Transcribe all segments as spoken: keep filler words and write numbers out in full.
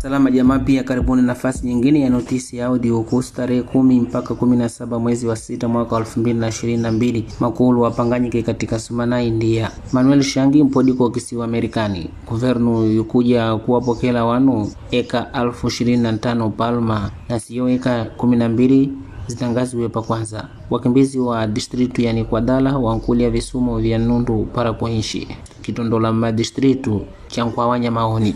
Salama jamaa, pia karibuni nafasi nyingine ya notisi ya audio kuhusu tarehe kumi mpaka kumi na saba mwezi wa sita mwaka elfu mbili na ishirini na mbili. Makulu wapanganyike katika Sumana, India. Manuel Shangi mpodi kwa kisiwa Amerikani. Guvernu yukuja kuwapokela wanu eka elfu ishirini na tano Palma na siyo eka kumi na mbili zitangazwe pa kwanza. Wakimbizi wa distritu yani Kwadala wankulia visumo vya nundu para kuishi. Kitondola ma distritu chankwawanya maoni.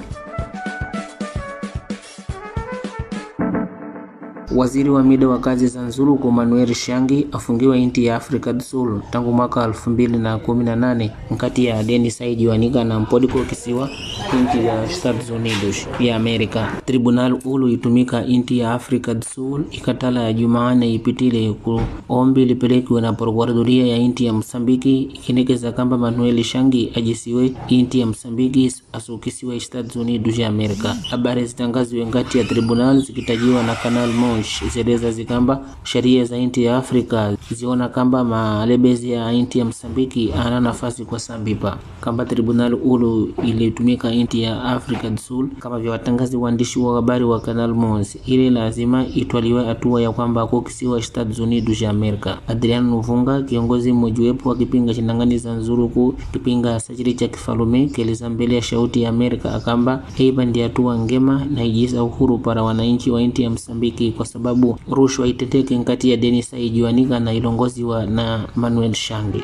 Waziri wa mida wa kazi za Nzuru Manuel Shangi afungiwa inti ya Afrika du Sul tangu mwaka elfu mbili na kumi na nane mkati ya deni saiji wanika na mpodi kwa kisiwa inti ya Estados Unidos ya Amerika. Tribunal ulu itumika inti ya Afrika du Sul ikatala ya Jumaane ipitile ku ombi lipelekwe na prokuradoria ya inti ya Msambiki ikinekeza kamba Manuel Shangi ajisiwe inti ya Msambiki asukisiwa Estados Unidos ya Amerika. Habari zitangazwe ngati ya tribunal zikitajiwa na Canal Mosh zeleza zikamba sharia za inti ya Afrika ziona kamba malebezi ya inti ya Msambiki ana nafasi kwa sambipa kamba tribunal ulu ilitumika inti ya Afrika du Sul kama vya watangazi waandishi wa habari wa Canal Mosh ile lazima itwaliwe hatua ya kwamba kukisiwa Estados Unidos ya Amerika. Adriano Nuvunga kiongozi mmojawapo wa kipinga chinangani za Nzuruku kipinga sajili cha kifalume keleza mbele ya shauti ya Amerika akamba heiba ndi hatua ngema na ijisa uhuru para wananchi wa inti ya Msambiki kwa sababu rushwa iteteke nkati ya deni saijiwanika na ilongozi wa na Manuel Shangi.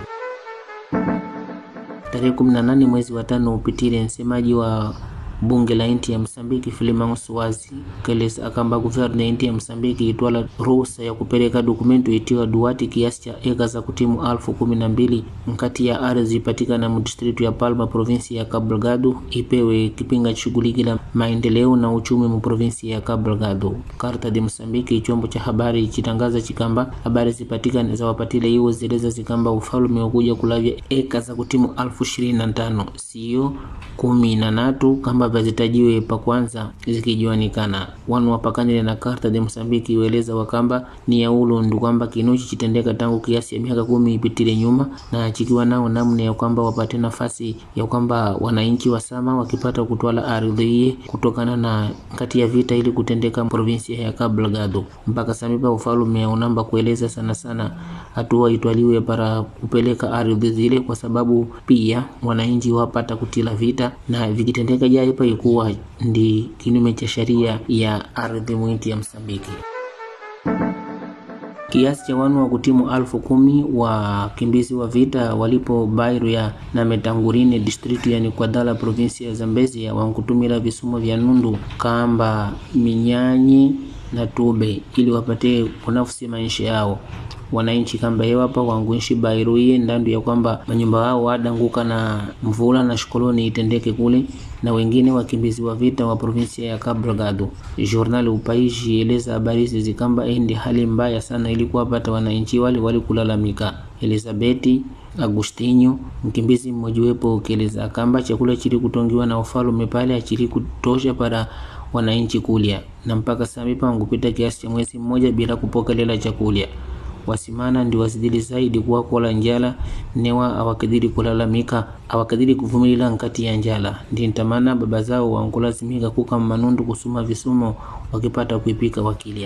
Tarehe kumi na nane mwezi wa tano upitile msemaji wa bunge la inti ya Msambiki Filimon Suwazi keleza akamba guverne inti ya Msambiki itwala ruhusa ya kupeleka dokumento itiwa duwati kiasi cha eka za kutimu alfu kumi na mbili mkati ya ardhi patikana mu distritu ya Palma provinsi ya Cabo Delgado ipewe kipinga shughuli la maendeleo na uchumi mu provinsi ya Cabo Delgado. Karta de Msambiki chombo cha habari chitangaza chikamba habari zipatikana za wapatile hiyo zeleza zikamba ufalme ukuja kulavya eka za kutimu alfu ishirini na tano siyo kumi na tatu kamba bazitajiwe pa kwanza zikijuanikana. Wanu wapakanile na Karta de Msambiki weleza wakamba ni ya ulo ndu kwamba kinuchi chitendeka tangu kiasi ya miaka kumi ipitile nyuma na chikiwa nao namna ya kwamba wapate nafasi ya kwamba wananchi wa sama wakipata kutwala ardhi kutokana na kati ya vita ili kutendeka provinsi ya Cabo Delgado. Mpaka samipa ufalume unamba kueleza sana sana hatua itwaliwe para kupeleka ardhi zile kwa sababu pia wananchi wapata kutila vita na vikitendeka jai pa ikuwa ndi kinyume cha sharia ya ardhi mwinti ya Msambiki. Kiasi cha wanu wa kutimu alfu kumi wa kimbizi wa vita walipo Bairu ya na Metangurine distritu yani Kwadala provinsi ya Zambezi ya wankutumila visumo vya nundu kamba minyanyi na tube ili wapate kunafsi maisha yao. Wananchi kamba hewa pa wanguishi Bairu ye ndandu ya kwamba manyumba wao wadanguka na mvula na shikoloni itendeke kule na wengine wakimbizi wa vita wa provinsia ya Cabo Delgado. Journal Upaishi eleza habari zikamba endi hali mbaya sana ilikuwa pata wananchi wale wali kulalamika. Elizabeti Agustinho mkimbizi mmojawapo keleza kamba chakula chili kutongiwa na ufalume pale achili kutosha para wananchi kulia na mpaka samipa ngupita kiasi cha mwezi mmoja bila kupokelela chakula. Wasimana ndi wazidili zaidi kuwa kola njala newa awakadiri kulalamika awakadiri kuvumilila nkati ya njala ndi ntamana baba zao wankulazimika kuka manundu kusuma visumo wakipata kuipika wakilia.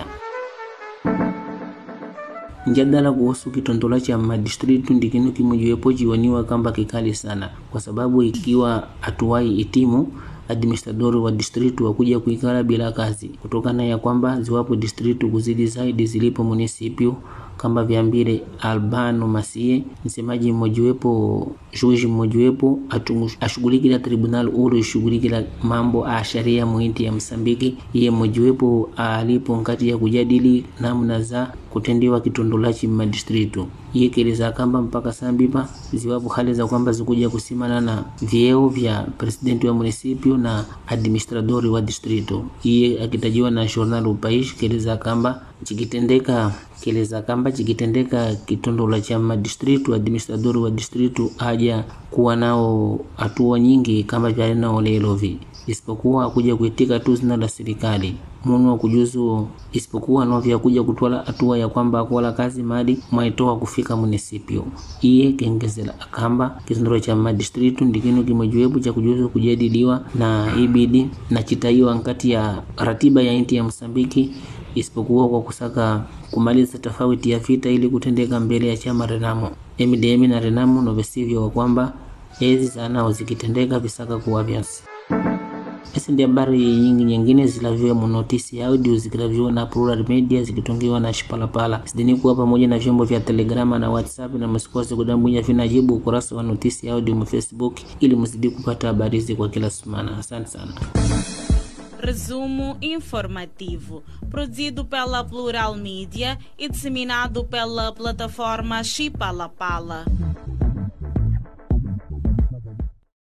Njadala kuhusu kitondola cha madistritu ndikinu kimojawapo jiwaniwa kamba kikali sana kwa sababu ikiwa atuwai itimu administradori wa distritu wakuja kuikala bila kazi kutokana ya kwamba ziwapo distritu kuzidi zaidi zilipo munisipio kamba viambire Albano Masie msemaji mmojawapo juji mmojawapo ashuguliki la tribunal uru shuguliki la mambo a sharia muinti ya Msambiki iye mmojawapo alipo ngati ya kujadili namna za kutendewa kitondolachi madistritu iye keleza kamba mpaka sambipa ziwapo hali za kwamba zikuja kusimana na vyeo vya presidenti wa munisipio na administradori wa distrito. Iye akitajiwa na Journal Upaishi keleza kamba chikitendeka keleza kamba chikitendeka kitondola cha madistritu administradori wa distritu aja kuwa nao hatua nyingi kama vya nao lelovi isipokuwa kuja kuitika tu zina la serikali munu wa kujuzu isipokuwa novya kuja kutwala hatua ya kwamba akola kazi madi mwaitoa kufika munisipio. Iye kengezela akamba kizindoro cha madistritu ndikinu kimojuwebu cha kujuzu kujadiliwa na ibidi na chitaiwa nkati ya ratiba ya inti ya Msambiki, isipokuwa kwa kusaka kumaliza tofauti ya vita ili kutendeka mbele ya chama Renamo. M D M na Renamo novesivyo wa kwamba ezi sana zikitendeka visaka kuwa vyasi. Esi ndi habari nyingi nyingine zilaviwa munotisi ya audio zikilaviwa na Plural Media zikitongiwa na Shipalapala. Sidini kuwa pamoja na vyombo vya Telegrama na WhatsApp, na msikose kudambunya vinajibu ukurasa wa notisi ya audio mu Facebook ili mzidi kupata habari hizi kwa kila semana. Asante sana. Resumo informativo, produzido pela Plural Media e disseminado pela plataforma Shipalapala.